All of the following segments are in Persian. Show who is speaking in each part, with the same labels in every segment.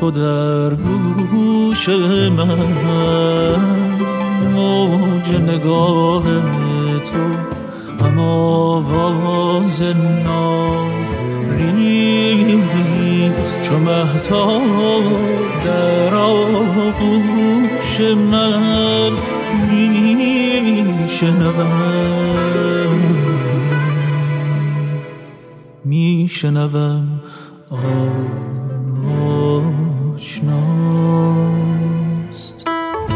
Speaker 1: تو در گوش من، موج نگاه تو هم آواز ناز ریخت چو مهتاب در آغوش من. میشنوم آشناست.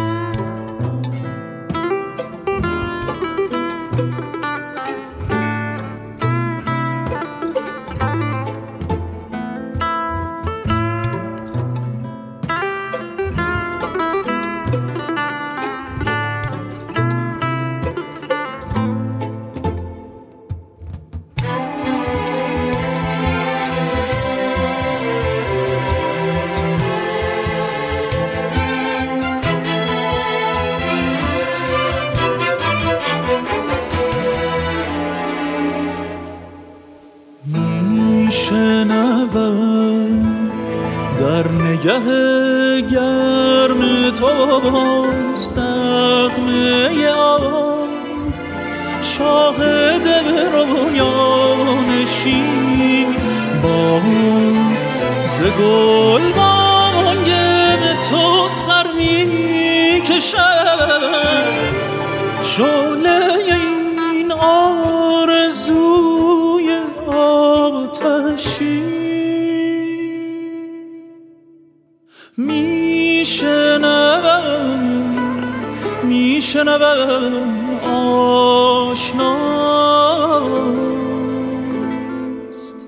Speaker 1: در نگه گرم توست نغمه آن شاهد رویانشین، باز ز گل بانگ تو سر می کشد شعله این آرزوی آتشین. میشنوم آشناست.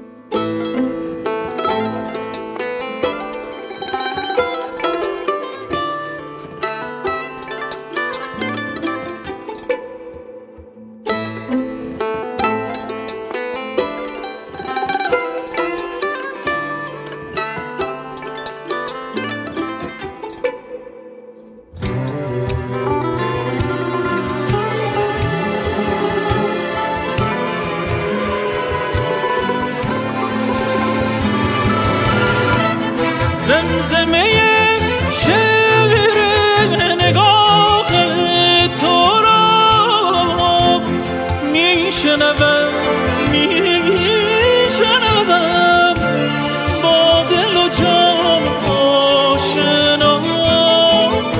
Speaker 1: زمزمه شعر نگاه تو را میشنوم با دل و جان آشناست.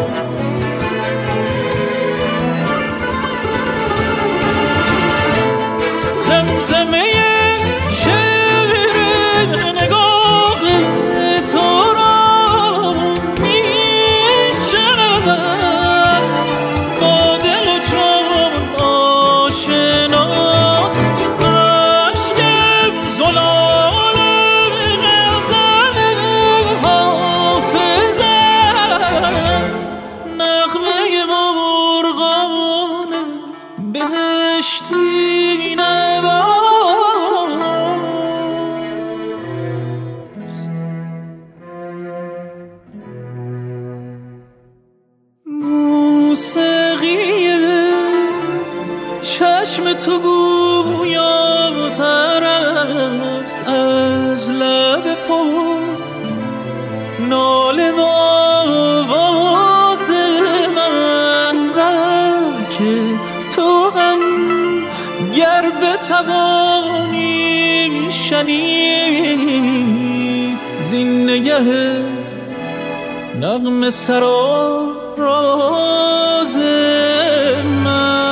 Speaker 1: زمزمه شعر نگاه تو چشم تو گویاتر است از لب پر ناله و آواز من، بلکه تو هم گر بتوانی شنید زین نگه نغمه سراراز من.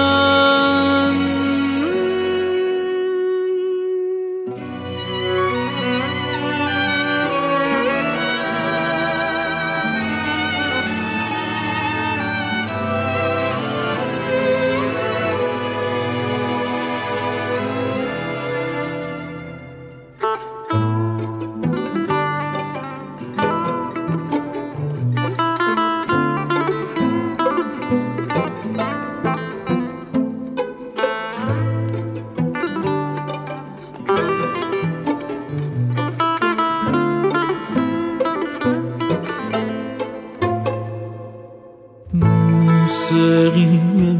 Speaker 1: موسیقی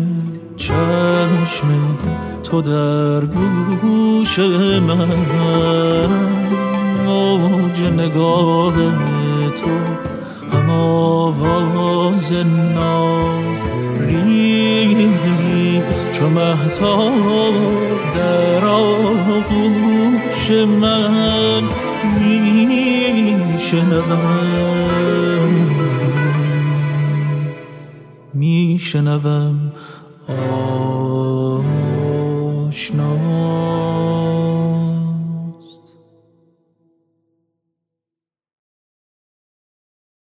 Speaker 1: چشم تو در گوش من، موج نگاه تو هم آواز ناز ریخت چو مهتاب در آغوش من میشنوم آشنا